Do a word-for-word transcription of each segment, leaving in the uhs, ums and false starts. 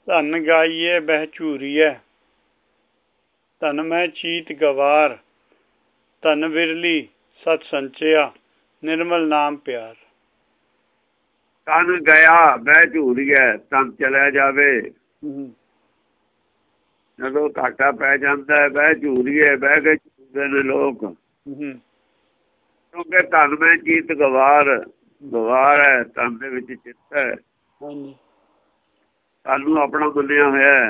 ਧਨ ਗਾਈਏ ਬਹਿ ਝੂਰੀਐ ਧਨ ਮੈਂ ਚੀਤ ਗਵਾਰ ਧਨ ਵਿਰਲੀ ਸਤ ਸੰਚਿਆ ਨਿਰਮਲ ਨਾਮ ਪਿਆਰ। ਧਨ ਗਿਆ ਬਹਿ ਝੂਰੀਐ ਧਨ ਚਲਿਆ ਜਾਵੇ। ਜਦੋਂ ਘਾਟਾ ਪੈ ਜਾਂਦਾ ਬਹਿ ਝੂਰੀਏ ਬਹਿ ਕੇ ਝੂਰਦੇ ਨੇ ਲੋਕ ਕਿਉਂਕਿ ਧਨ ਮੈਂ ਚੀਤ ਗਵਾਰ ਗਵਾਰ ਹੈ ਧਨ ਦੇ ਵਿੱਚ ਚਿੱਤ ਹੈ ਧਨ ਨੂੰ ਆਪਣਾ ਮੰਨਿਆ ਹੋਇਆ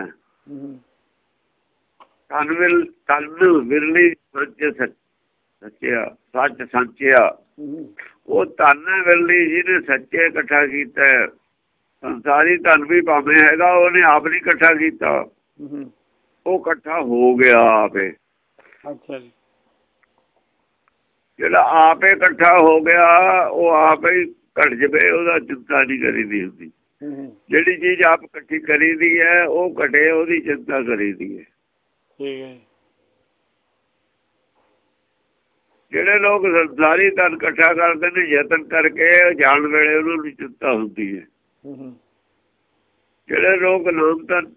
ਧਨ ਵਿਲ ਧਨ ਵਿਰਲੀ ਸੱਚ ਸੱਚਿਆ ਸੱਚ ਸੰਚਿਆ ਉਹ ਧਨ ਵਿਰਲੀ ਜਿਹਨੇ ਸੱਚੇ ਇਕੱਠਾ ਕੀਤਾ ਸੰਸਾਰੀ ਧਨ ਵੀ ਭਾਵੇਂ ਹੈਗਾ ਉਹਨੇ ਆਪ ਨਹੀਂ ਇਕੱਠਾ ਕੀਤਾ ਉਹ ਇਕੱਠਾ ਹੋ ਗਿਆ ਆਪੇ। ਅੱਛਾ ਜੀ। ਜਿਹੜਾ ਆਪੇ ਇਕੱਠਾ ਹੋ ਗਿਆ ਉਹ ਆਪੇ ਹੀ ਘਟ ਜਵੇ ਉਹਦਾ ਚਿੰਤਾ ਨਹੀਂ ਕਰੀਦੀ ਹੁੰਦੀ। ਜਿਹੜੀ ਚੀਜ਼ ਆਪ ਇਕੱਠੀ ਕਰੀਦੀ ਹੈ ਉਹ ਘਟੇ ਉਹਦੀ ਚਿੰਤਾ ਕਰੀਦੀ ਹੈ। ਜਿਹੜੇ ਲੋਕ ਸੰਸਾਰੀ ਧਨ ਇਕੱਠਾ ਕਰਦੇ ਨੇ ਯਤਨ ਕਰਕੇ ਜਾਣ ਵੇਲੇ ਉਹਨਾਂ ਨੂੰ ਚਿੰਤਾ ਹੁੰਦੀ ਹੈ। ਜਿਹੜੇ ਲੋਕ ਨਾਮ ਧਨ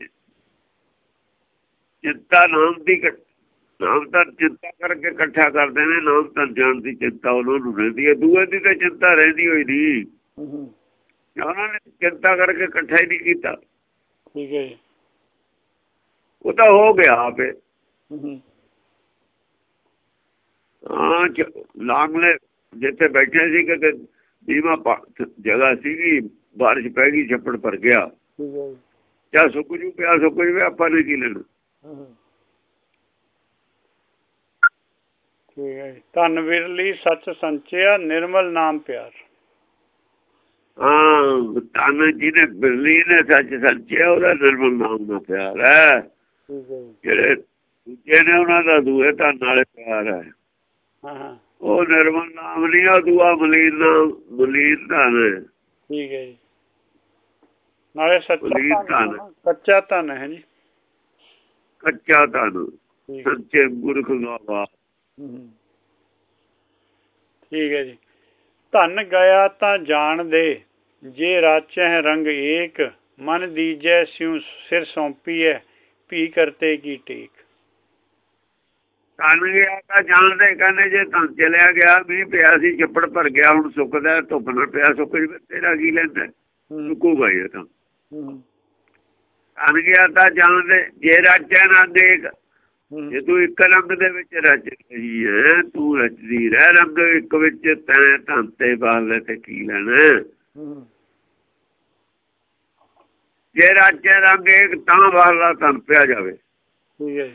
ਚਿੰਤਾ ਨਾਮ ਦੀ ਨਾਮ ਧਨ ਚਿੰਤਾ ਕਰਕੇ ਇਕੱਠਾ ਕਰਦੇ ਨੇ ਨਾਮ ਧਨ ਜਾਣ ਦੀ ਚਿੰਤਾ ਉਹਨਾਂ ਨੂੰ ਰਹਿੰਦੀ ਹੈ। ਦੂਏ ਦੀ ਤਾਂ ਚਿੰਤਾ ਰਹਿੰਦੀ ਹੋਈ ਨਹੀਂ ਉਹਨਾਂ ਨੇ ਚਿੰਤਾ ਕਰਕੇ ਇਕੱਠਾ ਹੀ ਨਹੀਂ ਕੀਤਾ। ਠੀਕ ਹੈ। ਉਹ ਤਾਂ ਹੋ ਗਿਆ ਆਪੇ। ਹਾਂ ਲਾਂਗਲੇ ਜਿੱਥੇ ਬੈਠੇ ਸੀ ਕਿ ਦੀਵਾ ਜਗ੍ਹਾ ਸੀਗੀ ਬਾਰਿਸ਼ ਪੈ ਗਈ ਛੱਪੜ ਭਰ ਗਿਆ ਜਾਂ ਸੁੱਕ ਜੂ ਪਿਆ ਸੁੱਕ ਜੂਵੇ ਆਪਾਂ ਨੇ ਕੀ ਲੈਣਾ। ਠੀਕ ਹੈ। ਧਨ ਵਿਰਲੀ ਸੱਚ ਸੰਚਿਆ ਨਿਰਮਲ ਨਾਮ ਪਿਆਰ। ਹਾਂ ਧਨ ਜਿਹਨੇ ਬਿਰਲੀ ਨੇ ਸੱਚ ਸੰਚਿਆ ਉਹਦਾ ਨਿਰਮਲ ਨਾਮ ਦਾ ਪਿਆਰ ਹੈ। ਜਿਹੜੇ ਦੂਜੇ ਨੇ ਉਹਨਾਂ ਦਾ ਦੂਏ ਧਨ ਨਾਲੇ ਪਿਆਰ ਹੈ। ਉਹ ਨਿਰਮਲ ਨਾਮ ਨਹੀਂ ਉਹ ਦੂਆ ਮਲੀਨ ਨਾਮ ਮਲੀਨ ਧਨ। ਠੀਕ ਹੈ ਜੀ। ਨਾਲੇ ਸੱਚਾ ਧਨ ਕੱਚਾ ਧਨ ਹੈ ਜੀ। ਕੱਚਾ ਧਨ ਸੱਚੇ ਗੁਰਖ ਗਾਵਾ। ਠੀਕ ਹੈ ਜੀ। ਧਨ ਗਿਆ ਤਾਂ ਜਾਣ ਦੇ ਜੇ ਰਾਚੈ ਰੰਗ ਏਕ ਮਨ ਦੀਜੈ ਸਿਉ ਸਿਰ ਸੌਂਪੀਐ ਭੀ ਕਰਤੇ ਕੀ ਟੇਕ। ਧਨ ਗਿਆ ਤਾਂ ਜਾਣਦੇ ਕਹਿੰਦੇ ਜੇ ਧਨ ਚਲਿਆ ਗਿਆ ਵੀ ਪਿਆ ਸੀ ਛੱਪੜ ਭਰ ਗਿਆ ਹੁਣ ਸੁੱਕਦਾ ਧੁੱਪ ਨਾਲ ਪਿਆ ਸੁੱਕ ਜਵੇ ਤੇਰਾ ਕੀ ਲੈਂਦਾ ਸੁੱਕੂਗਾ ਹੀ ਤਾਂ। ਧਨ ਗਿਆ ਤਾਂ ਜਾਣਦੇ ਜੇ ਰਾਜੈ ਨਾ ਦੇਖ ਜੇ ਤੂੰ ਇੱਕ ਰੰਗ ਦੇ ਵਿੱਚ ਰਚ ਰਹੀ ਹੈ ਤੂੰ ਰਚਦੀ ਰਹਿ ਰੰਗ ਇੱਕ ਵਿੱਚ ਤੈਂ ਧਨ ਤੇ ਬਾਹਰਲੇ ਤੇ ਕੀ ਲੈਣਾ। ਜੇ ਰਾਜੈ ਰੰਗ ਇੱਕ ਤਾਂ ਬਾਹਰਲਾ ਧਨ ਪਿਆ ਜਾਵੇ। ਠੀਕ ਹੈ।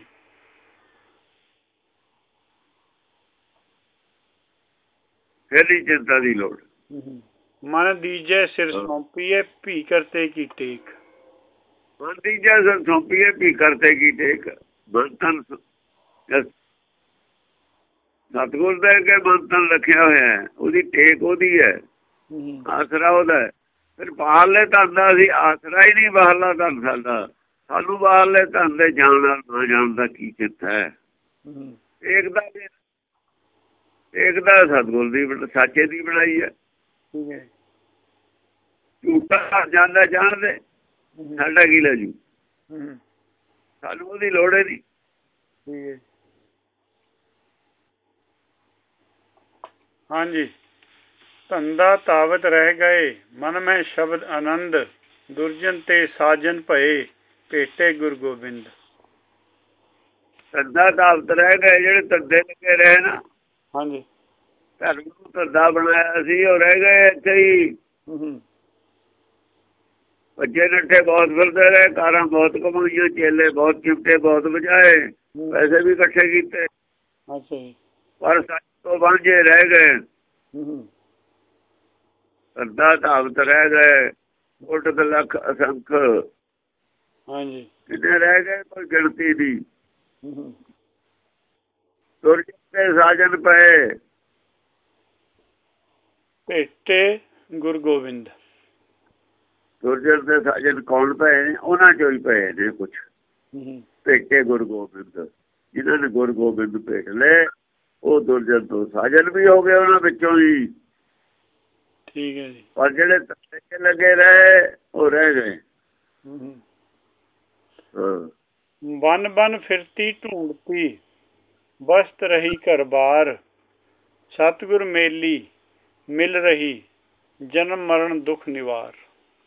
ਫਿਰ ਨਹੀਂ ਚਿੰਤਾ ਦੀ ਲੋੜ। ਮਨ ਦੀਜੈ ਸਿਰ ਸੌਂਪੀਏ ਭੀ ਕਰਤੇ ਕੀ ਟੇਕ। ਮਨ ਦੀਜੈ ਸਿਰ ਸੌਂਪੀਏ ਭੀ ਕਰਤੇ ਕੀ ਟੇਕ। ਬੰਤਨ ਸਤਿਗੁਰ ਦੇ ਅੱਗੇ ਬੰਤਨ ਰੱਖਿਆ ਹੋਇਆ ਉਹਦੀ ਟੇਕ ਉਹਦੀ ਹੈ ਆਸਰਾ ਉਹਦਾ। ਫਿਰ ਬਾਹਰਲੇ ਧਨ ਦਾ ਅਸੀਂ ਆਸਰਾ ਹੀ ਨਹੀਂ ਬਾਹਰਲਾ ਧਨ ਸਾਡਾ ਸਾਨੂੰ ਬਾਹਰਲੇ ਧਨ ਦੇ ਜਾਣ ਨਾਲ ਨਾ ਜਾਣ ਦਾ ਕੀ ਚਿੱਤ ਹੈ। ਟੇਕ ਦਾ ਟੇਕ ਦਾ ਸਤਿਗੁਰ ਦੀ ਸਾਚੇ ਦੀ ਬਣਾਈ ਹੈ। ਝੂਠਾ ਜਾਂਦਾ ਜਾਣਦੇ ਸਾਡਾ ਕੀ ਲੈ ਜੂ ਸਾਨੂੰ ਉਹਦੀ ਲੋੜ ਹੈ ਨਹੀਂ। ਹਾਂਜੀ। ਧੰਦਾ ਤਾਵਤ ਰਹਿ ਗਏ ਮਨ ਮੈਂ ਸ਼ਬਦ ਆਨੰਦ ਦੁਰਜਨ ਤੇ ਸਾਜਨ ਭਏ ਭੇਟੇ ਗੁਰੂ ਗੋਬਿੰਦ। ਧੰਦਾ ਤਾਵਤ ਰਹਿ ਗਏ ਜਿਹੜੇ ਧੰਦੇ ਲੱਗੇ ਰਹੇ ਨਾ। ਹਾਂਜੀ। ਧਰਮ ਨੂੰ ਧੰਦਾ ਬਣਾਇਆ ਸੀ ਉਹ ਰਹਿ ਗਏ ਇੱਥੇ ਹੀ। ਭੱਜੇ ਨੱਠੇ ਬਹੁਤ ਫਿਰਦੇ ਰਹੇ ਕਾਰਾਂ ਬਹੁਤ ਕਮਾਈਆਂ ਚੇਲੇ ਬਹੁਤ ਚਿਮਟੇ ਬਹੁਤ ਵਜਾਏ ਪੈਸੇ ਵੀ ਇਕੱਠੇ ਕੀਤੇ ਪਰ ਸੱਚ ਤੋਂ ਵਾਂਝੇ ਰਹਿ ਗਏ। ਧੰਦਾ ਤਾਵਤ ਰਹਿ ਗਏ ਉੱਠ ਲੱਖ ਅਸੰਖ। ਹਾਂਜੀ। ਕਿੰਨੇ ਰਹਿ ਗਏ ਕੋਈ ਗਿਣਤੀ ਦੀ। ਦੁਰਜਨ ਤੇ ਸਾਜਨ ਪਏ ਭੇਟੇ ਗੁਰੂ ਗੋਬਿੰਦ। ਦੁਰਜਨ ਤੇ ਸਾਜਨ ਕੌਣ ਪਏ ਨੇ ਉਹਨਾਂ ਚੋਂ ਹੀ ਪਏ ਨੇ ਕੁਛ ਭੇਟੇ ਗੁਰੂ ਗੋਬਿੰਦ ਜਿਨ੍ਹਾਂ ਨੇ ਗੁਰੂ ਗੋਬਿੰਦ ਭੇਟ ਲਏ ਉਹ ਦੁਰਜਨ ਤੋਂ ਸਾਜਨ ਵੀ ਹੋ ਗਏ ਉਹਨਾਂ ਵਿੱਚੋਂ ਹੀ। ਠੀਕ ਹੈ ਜੀ। ਪਰ ਜਿਹੜੇ ਧੰਦੇ ਲੱਗੇ ਰਹੇ ਉਹ ਰਹਿ ਗਏ। बन बन फिरती ढूंढती बस्त रही घर बार सतगुर मेली मिल रही जन्म मरण दुख निवार।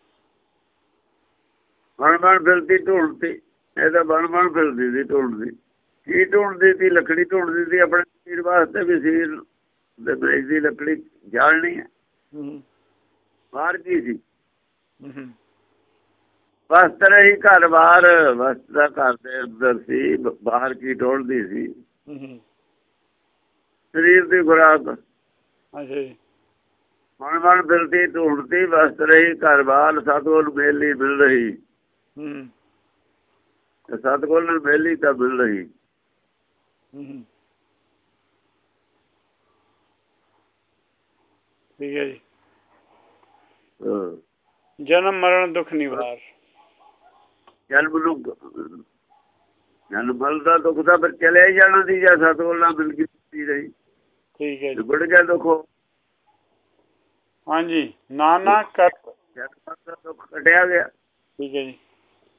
बन बन फिरती ढूंढती, ਇਹ ਤਾਂ ਬਣ ਬਣ ਫਿਰਦੀ ਸੀ ਢੂੰਡਦੀ। ਕੀ ਢੂੰਡਦੀ ਸੀ? ਲੱਕੜੀ ਢੂੰਡਦੀ ਸੀ ਆਪਣੇ ਸਰੀਰ ਵਾਸਤੇ, ਵੀ ਸਰੀਰ ਦੇ ਮੇਜ ਦੀ ਲੱਕੜੀ ਜਾਲਣੀ ਹੈ। ਬਾਹਰ ਕੀ ਸੀ? ਵਸਤ ਰਹੀ ਘਰ ਬਾਹਰ, ਵਸਤ ਦਾ ਘਰ ਦੇ ਅੰਦਰ ਸੀ, ਬਾਹਰ ਕੀ ਢੋਲਦੀ ਸੀ? ਸਰੀਰ ਦੀ ਖੁਰਾਕ। ਮਨ ਮਨ ਫਿਰਦੀ ਢੂੰਡਦੀ ਵਸਤ ਰਹੀ ਘਰ ਬਾਹਰ ਸਤਿਗੁਰ ਮੇਲੀ ਮਿਲ ਰਹੀ। ਸਤਿਗੁਰ ਨਾਲ ਮੇਲੀ ਤਾਂ ਮਿਲ ਰਹੀ। ਠੀਕ ਹੈ ਜੀ। ਜਨਮ ਮਰਨ ਦੁੱਖ ਨਿਵਾਰ। ਜਨਮ ਨੂੰ ਜਨਮ ਮਰਨ ਦਾ ਦੁੱਖ ਤਾਂ ਫਿਰ ਚਲਿਆ ਹੀ ਜਾਣਾ ਸੀ, ਜਾਂ ਸਤਿਗੁਰ ਨਾਲ ਮਿਲ ਗਈ ਰਹੀ। ਠੀਕ ਹੈ ਜੀ। ਵਿਗੜ ਗਿਆ ਦੁੱਖ। ਹਾਂਜੀ। ਨਾਨਾ ਕਰਤ ਜਨਮ ਦਾ ਦੁੱਖ ਕੱਟਿਆ ਗਿਆ। ਠੀਕ ਹੈ ਜੀ।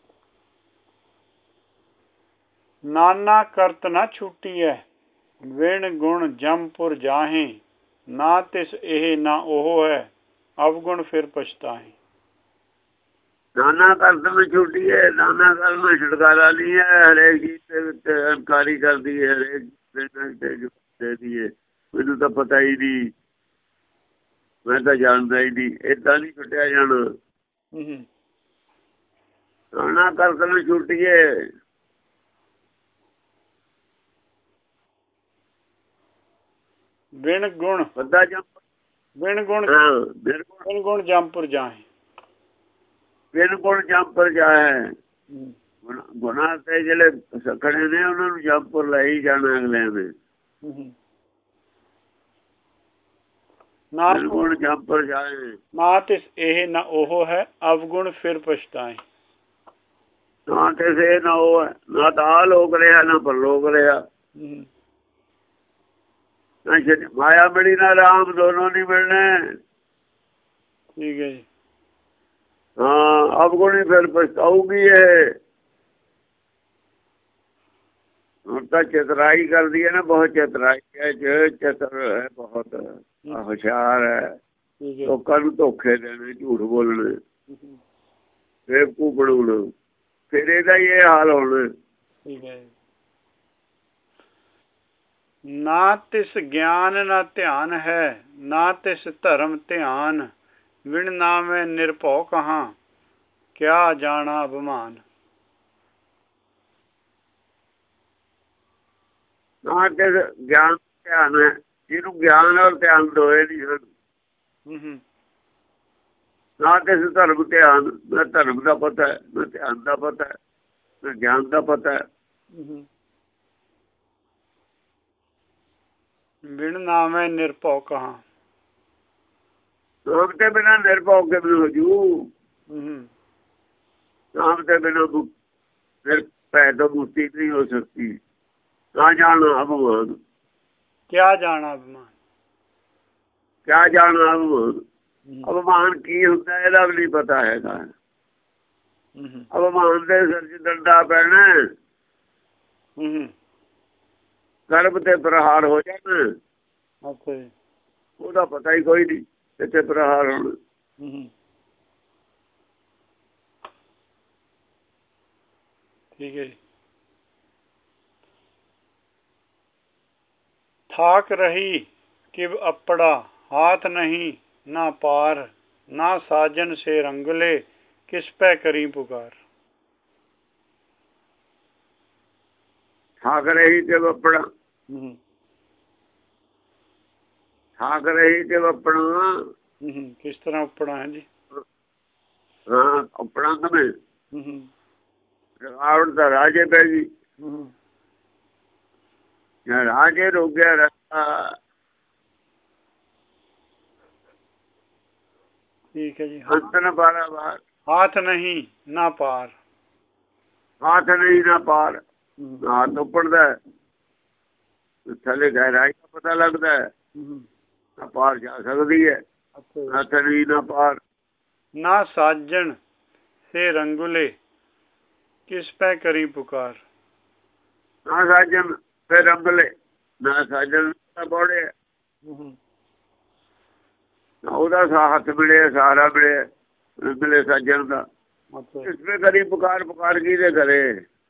ਨਾਨਾ ਕਰਤ ਨਾ ਛੁੱਟੀ ਹੈ ਵਿਣ ਗੁਣ ਜਮਪੁਰ ਜਾਹੇ ਨਾ ਤਿਸ ਇਹ ਨਾ ਉਹ ਹੈ ਅਵਗੁਣ ਫਿਰ ਪਛਤਾਹੇ। ਨਾਨਾ ਕਰਤ ਨਾ ਛੁੱਟੀ ਹੈ, ਨਾਨਾ ਕਰਤ ਨਾ ਛੁਟਕਾਰਾ ਨਹੀਂ ਹੈ। ਹਰੇਕ ਚੀਜ਼ ਦੇ ਵਿੱਚ ਅਹੰਕਾਰੀ ਕਰਦੀ ਹੈ, ਹਰੇਕ ਦੇ ਦੀ ਹੈ। ਮੈਨੂੰ ਤਾਂ ਪਤਾ ਹੀ ਨਹੀਂ, ਮੈਂ ਤਾਂ ਜਾਣਦਾ ਹੀ ਨਹੀਂ, ਏਦਾਂ ਨਹੀਂ ਛੁੱਟਿਆ ਜਾਣਾ। ਨਾਨਾ ਕਰਤ ਨਾ ਛੁੱਟੀਏ, ਬਿਨ ਗੁਣ ਬੰਦਾ ਜੰਪ ਬਿਨ ਗੁਣ ਬਿਨ ਗੁਣ ਜੰਪੁਰ ਜਾਹੇ। ਬਿਨ ਗੁਣ ਜੰਪੁਰ ਜਾਹੇ। ਗੁਣਾ ਤੇ ਜਿਹੜੇ ਸਖੜੇ ਨੇ ਉਹਨਾਂ ਨੂੰ ਜੰਪੁਰ ਲੈ ਹੀ ਜਾਣਾ ਅਗਲਿਆਂ ਨੇ। ਨਾ ਗੁਣ ਜੰਪੁਰ ਜਾਹੇ ਨਾ ਤਿਸ ਇਹ ਨਾ ਉਹ ਹੈ ਅਵਗੁਣ ਫਿਰ ਪਛਤਾਏ। ਨਾ ਕਿਸੇ ਨਾ ਉਹ ਹੈ, ਨਾ ਤਾਂ ਆ ਲੋਕ ਰਿਹਾ ਨਾ ਪਰਲੋਕ ਰਿਹਾ। ਮਾਇਆ ਮਿਲੀ ਨਾ ਰਾਮ, ਦੋਨੋਂ ਨਹੀਂ ਮਿਲਣੇ। ਠੀਕ ਹੈ ਜੀ। ਹਾਂ, ਅਵਗੁਣੀ ਫਿਰ ਪਛਤਾਊਗੀ ਇਹ। ਹੁਣ ਤਾਂ ਚਤਰਾਈ ਕਰਦੀ ਹੈ ਨਾ, ਬਹੁਤ ਚਤਰਾਈ ਹੈ, ਚਤਰ ਹੈ, ਬਹੁਤ ਹੁਸ਼ਿਆਰ ਹੈ। ਲੋਕਾਂ ਨੂੰ ਧੋਖੇ ਦੇਣੇ, ਝੂਠ ਬੋਲਣੇ, ਬੇਵਕੂਫ ਬਣਾਉਣਾ, ਫਿਰ ਇਹਦਾ ਹੀ ਇਹ ਹਾਲ ਹੋਣਾ। ਠੀਕ ਹੈ। ਨਾ ਤਿਸ ਗਿਆਨ ਨਾ ਧਿਆਨ ਹੈ ਨਾ ਤਿਸ ਧਰਮ ਧਿਆਨ ਵਿਣ ਨਾਮੈ ਨਿਰਭਉ ਕਹਾਂ ਕਿਆ ਜਾਣਾ ਅਭਿਮਾਨ। ਨਾ ਤਿਸ ਗਿਆਨ ਧਿਆਨ ਹੈ, ਜਿਹਨੂੰ ਗਿਆਨ ਔਰ ਧਿਆਨ ਦੋਏ ਨਹੀਂ ਹਨ। ਨਾ ਤਿਸ ਧਰਮ ਧਿਆਨ, ਨਾ ਧਰਮ ਦਾ ਪਤਾ ਹੈ, ਨਾ ਧਿਆਨ ਦਾ ਪਤਾ ਹੈ, ਨਾ ਗਿਆਨ ਦਾ ਪਤਾ ਹੈ। ਬਿਨ ਨਾਮੈ ਨਿਰਭਉ ਕਹਾਂ, ਨਾਮ ਤੇ ਬਿਨਾਂ ਨਿਰਭਉ ਕਿਵੇਂ ਹੋ ਜੂ? ਨਾਮ ਤੇ ਬਿਨਾਂ ਨਿਰਭੈ ਤੋਂ ਮੁਕਤੀ ਨਹੀਂ ਹੋ ਸਕਦੀ। ਨਾ ਜਾਣਾ ਅਭਿਮਾਨ। ਕਿਆ ਜਾਣਾ ਅਭਿਮਾਨ। ਕਿਆ ਜਾਣਾ ਅਭਿਮਾਨ। ਅਭਿਮਾਨ ਕੀ ਹੁੰਦਾ ਇਹਦਾ ਵੀ ਨਹੀਂ ਪਤਾ ਹੈਗਾ। ਅਭਿਮਾਨ ਦੇ ਸਿਰ 'ਚ ਡੰਡਾ ਪੈਣਾ, ਗਰਭ ਤੇ ਪ੍ਰਹਾਰ ਹੋ ਜਾਣਾ, ਉਹਦਾ ਪਤਾ ਹੀ ਕੋਈ ਨਹੀਂ ਕਿੱਥੇ ਪ੍ਰਹਾਰ ਹੋਣਾ। ਠੀਕ ਹੈ ਜੀ। ਥਾਕ ਰਹੀ ਕਿਵ ਅਪੜਾ ਹਾਥ ਨਹੀਂ ਨਾ ਪਾਰ ਨਾ ਸਾਜਨ ਸੇ ਰੰਗਲੇ ਕਿਸ ਪੈ ਕਰੀ ਪੁਕਾਰ। ਥਾਕ ਰਹੀ ਕਿਵ ਅਪੜਾ, ਥਾਕ ਰਹੀ ਕਿਵ ਅਪੜਾ, ਕਿਸ ਤਰ੍ਹਾਂ ਉਪੜਾ ਹੈ ਜੀ? ਹਾਂ, ਅਪੜਾ ਕਵੇਂ ਰਕਾਵਟ ਤਾਂ ਰਾਜੇ ਪੈ ਗਈ। ਰਾਜੇ ਰੋਗਿਆ ਰਸਤਾ। ਠੀਕ ਹੈ ਜੀ। ਹੱਥ ਨਾ ਪਾਰਾ ਬਾਹਰ, ਹਾਥ ਨਹੀਂ ਨਾ ਪਾਰ, ਹਾਥ ਨਹੀਂ ਨਾ ਪਾਰ। ਹੱਥ ਉੱਪੜਦਾ ਥੱਲੇ ਗਹਿਰਾਈ ਦਾ ਪਤਾ ਲੱਗਦਾ ਹੈ, ਨਾ ਪਾਰ ਜਾ ਸਕਦੀ ਹੈ। ਹੱਥ ਨਹੀਂ ਨਾ ਪਾਰ। ਨਾ ਸਾਜਣ ਸੇ ਰੰਗੁਲੇ किस पै करी पुकार। ना साजन फिर रंगले, ना साजन बौड़े, ਉਹਦਾ ਹੱਥ ਮਿਲੇ, ਸਹਾਰਾ ਮਿਲੇ, ਮਿਲੇ ਸਾਜਣ ਦਾ। ਕਿਸ ਪੈ ਕਰੀ ਪੁਕਾਰ, ਪੁਕਾਰ ਕਿਹਦੇ ਕਰੇ।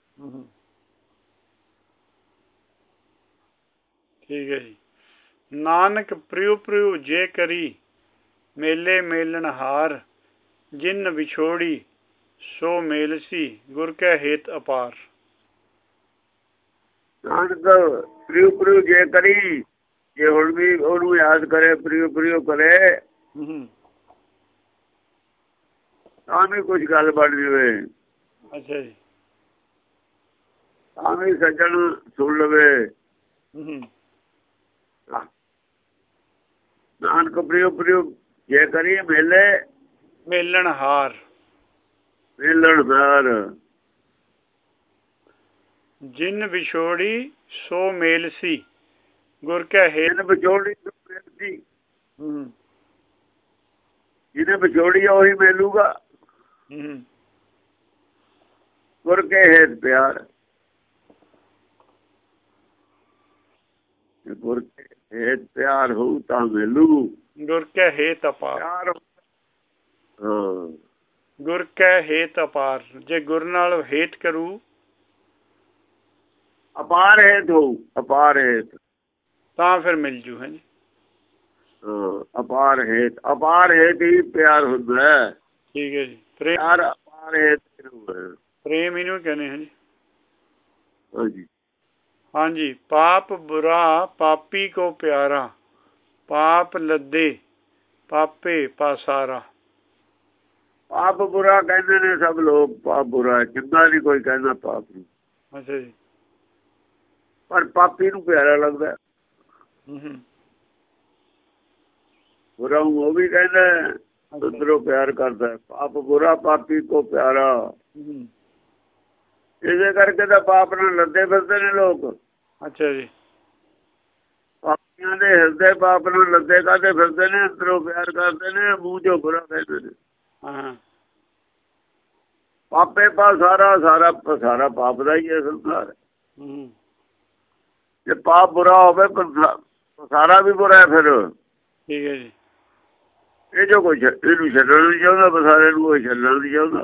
ਠੀਕ ਹੈ ਜੀ। ਨਾਨਕ ਪ੍ਰਿਉ ਪ੍ਰਿਉ ਜੇ ਕਰੀ, ਮੇਲੇ ਮੇਲਣ ਹਾਰ, ਜਿਨ ਵਿਛੋੜੀ ਸੋ ਮੇਲਸੀ, ਗੁਰ ਕੈ ਹੇਤ ਅਪਾਰ। ਨਾਨਕ ਪ੍ਰਿਉ ਪ੍ਰਿਉ ਜੇ ਕਰੀ, ਜੇ ਹੁਣ ਵੀ ਉਹਨੂੰ ਯਾਦ ਕਰੇ, ਪ੍ਰਿਉ ਪ੍ਰਿਉ ਕਰੇ, ਤਾਂ ਵੀ ਕੁਝ ਗੱਲ ਬਣ ਜਾਵੇ। ਅੱਛਾ ਜੀ। ਤਾਂ ਵੀ ਸੱਜਣ ਸੁਣ ਲਵੇ। ਨਾਨਕ ਪ੍ਰਿਉ ਪ੍ਰਿਉ ਜੇ ਕਰੀ, ਮੇਲੇ ਮੇਲਣ ਹਾਰ, ਮੇਲਣ ਹਾਰ, ਜਿਨ ਵਿਛੋੜੀ ਸੋ ਮੇਲਸੀ, ਗੁਰ ਕੈ ਹੇਤ। ਵਿਛੋੜੀ ਜਿਹਨੇ ਵਿਛੋੜੀ ਉਹੀ ਮੇਲੂਗਾ। ਗੁਰ ਕੇ ਹੇਤ ਪਿਆਰ, ਗੁਰ ਕੇ ਹੇਤ ਪਿਆਰ ਹੋਊ ਤਾਂ ਮੇਲੂ। ਗੁਰ ਕੈ ਹੇਤ ਅਪਾਰ। ਹਾਂ, ਗੁਰ ਕੈ ਹੇਤ ਅਪਾਰ, ਜੇ ਗੁਰ ਨਾਲ ਹੇਤ ਕਰੂ ਅਪਾਰ ਹੇਤ ਹੋਊ, ਅਪਾਰ ਹੇਤ, ਤਾਂ ਫਿਰ ਮਿਲ ਜੂ। ਹੈ ਜੀ। ਅਪਾਰ ਹੇਤ, ਅਪਾਰ ਹੇਤ ਹੀ ਪਿਆਰ ਹੁੰਦਾ। ਠੀਕ ਹੈ ਜੀ। ਪਿਆਰ ਅਪਾਰ ਹੇਤ, ਪ੍ਰੇਮ ਇਹਨੂੰ ਕਹਿੰਦੇ। ਹਾਂ ਜੀ। ਹਾਂਜੀ ਹਾਂਜੀ। ਪਾਪ ਬੁਰਾ ਪਾਪੀ ਕੋ ਪਿਆਰਾ, ਪਾਪ ਲੱਦੇ ਪਾਪੇ ਪਾਸਾਰਾ। ਪਾਪ ਬੁਰਾ ਕਹਿੰਦੇ ਨੇ ਸਭ ਲੋਕ, ਪਾਪ ਬੁਰਾ, ਚੰਗਾ ਨਹੀਂ ਕੋਈ ਕਹਿੰਦਾ ਪਾਪ ਨੂੰ। ਅੱਛਾ ਜੀ। ਪਰ ਪਾਪੀ ਨੂੰ ਪਿਆਰਾ ਲੱਗਦਾ। ਬੁਰਾ ਉਹ ਵੀ ਕਹਿੰਦਾ, ਅੰਦਰੋਂ ਪਿਆਰ ਕਰਦਾ। ਪਾਪ ਬੁਰਾ ਪਾਪੀ ਕੋ ਪਿਆਰਾ, ਇਹਦੇ ਕਰਕੇ ਤਾਂ ਪਾਪ ਨਾਲ ਲੱਦੇ ਫਿਰਦੇ ਨੇ ਲੋਕ। ਅੱਛਾ ਜੀ। ਪਾਪੀਆਂ ਦੇ ਹਿਰਦੇ ਪਾਪ ਨਾਲ ਲੱਦੇ ਕਾਹਦੇ ਫਿਰਦੇ ਨੇ, ਅੰਦਰੋਂ ਪਿਆਰ ਕਰਦੇ ਨੇ, ਮੂੰਹ ਚੋਂ ਬੁਰਾ ਕਹਿੰਦੇ ਨੇ। ਹਾਂ। ਪਾਪੇ ਪਾ ਸਾਰਾ, ਸਾਰਾ ਸਾਰਾ ਪਾਪ ਦਾ ਹੀ ਹੈ ਸੰਸਾਰ। ਜੇ ਪਾਪ ਬੁਰਾ ਹੋਵੇ ਸਾਰਾ ਵੀ ਬੁਰਾ ਹੈ ਫਿਰ। ਠੀਕ ਹੈ ਜੀ। ਇਹ ਜੋ ਕੋਈ ਇਹਨੂੰ ਛੱਡਣ ਨਹੀਂ ਚਾਹੁੰਦਾ, ਬਸਾਰੇ ਨੂੰ ਕੋਈ ਛੱਡਣ ਨਹੀਂ ਚਾਹੁੰਦਾ।